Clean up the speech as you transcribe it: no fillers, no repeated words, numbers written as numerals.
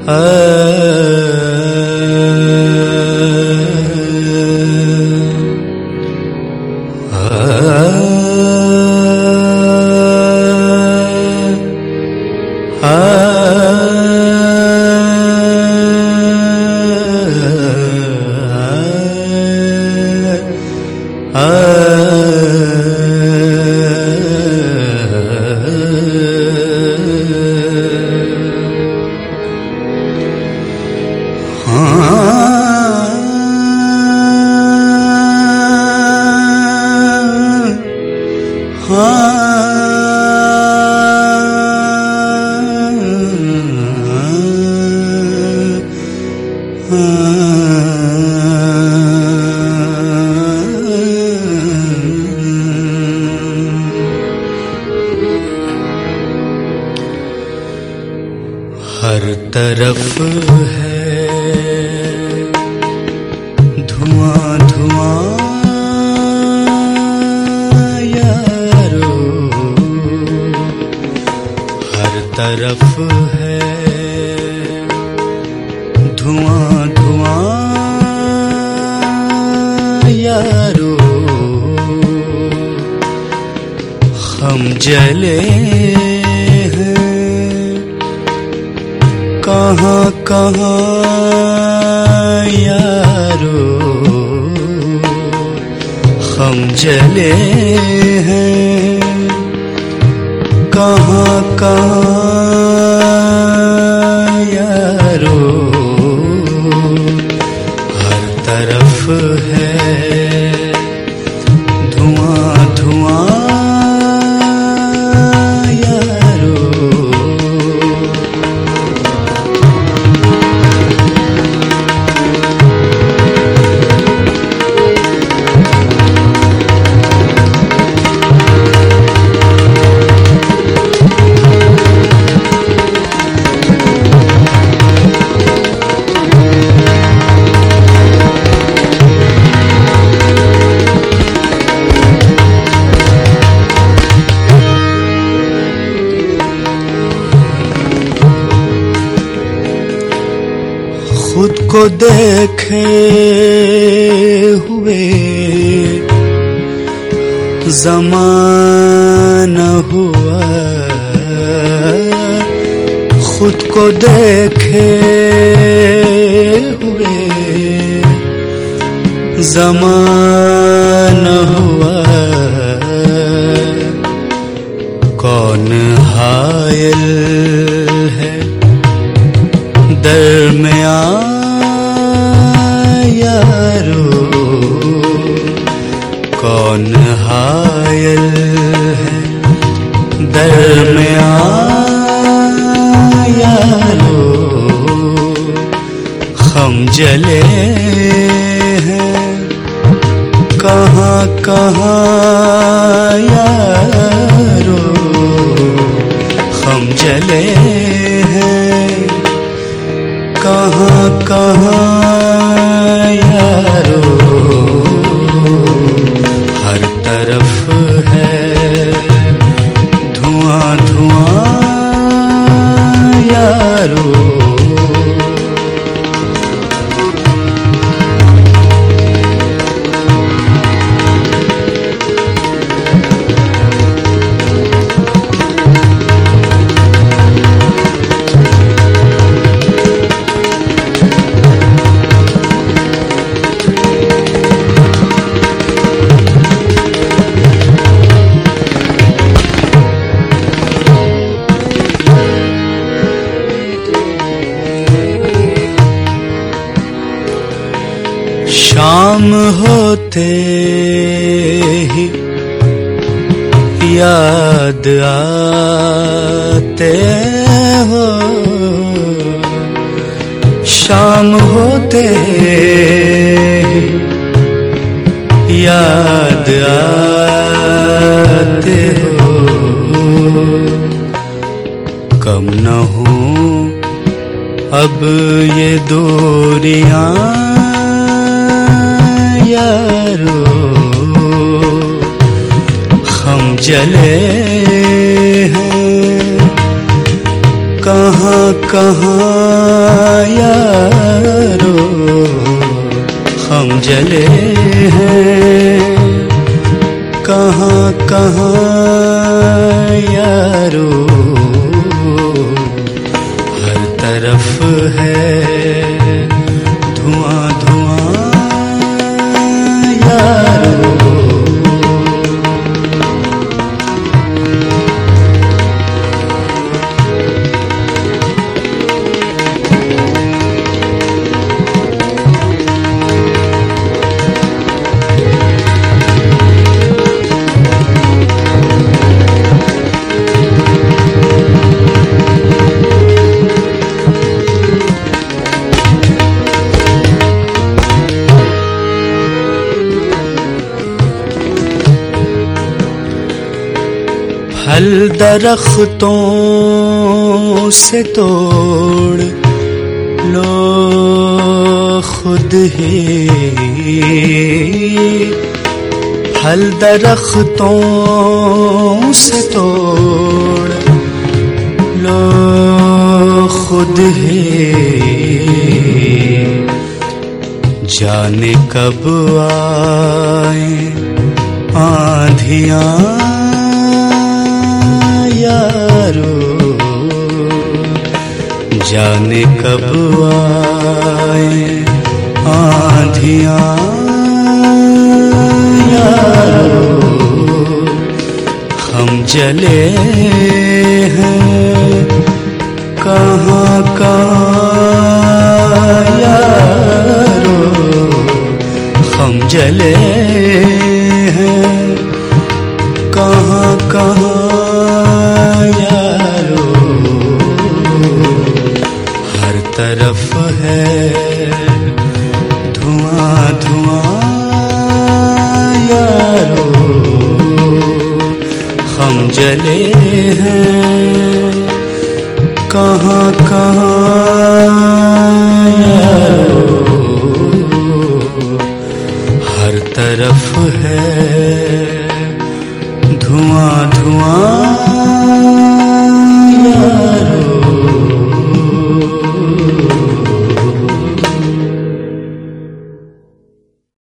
हर तरफ है धुआं धुआं यारो, हर तरफ है धुआं धुआं यारो। हम जले कहाँ कहाँ यारो, हम जले हैं कहाँ कहाँ यारो। हर तरफ है धुआं धुआं खुद को देखे हुए ज़माना हुआ, खुद को देखे हुए ज़माना हुआ। कौन हायल है दरमियां यारो, कौन हायल है दरमियां यारो। हम जले हैं कहाँ कहाँ यारो, हम जले हैं कहाँ कहाँ यारो। हर तरफ है धुआं धुआं यारो। शाम होते ही याद आते हो, शाम होते ही याद आते हो। कम न हो अब ये दूरियां यारो, हम जले हैं कहाँ कहाँ कहाँ यारो हम जले हैं, कहाँ कहाँ यारो हर तरफ है धुआं धुआं यारो। फल दरख्तों से तोड़ लो खुद ही, फल दरख्तों से तोड़ लो खुद ही, जाने कब आए आंधियां यारो, जाने कब आए आंधियां यारो। हम जले हैं कहाँ कहाँ यारो, हम जले हैं कहाँ कहाँ यारो। हर तरफ है धुआं धुआं यारो, हम जले हैं कहाँ कहाँ यारो। हर तरफ है धुआं धुआं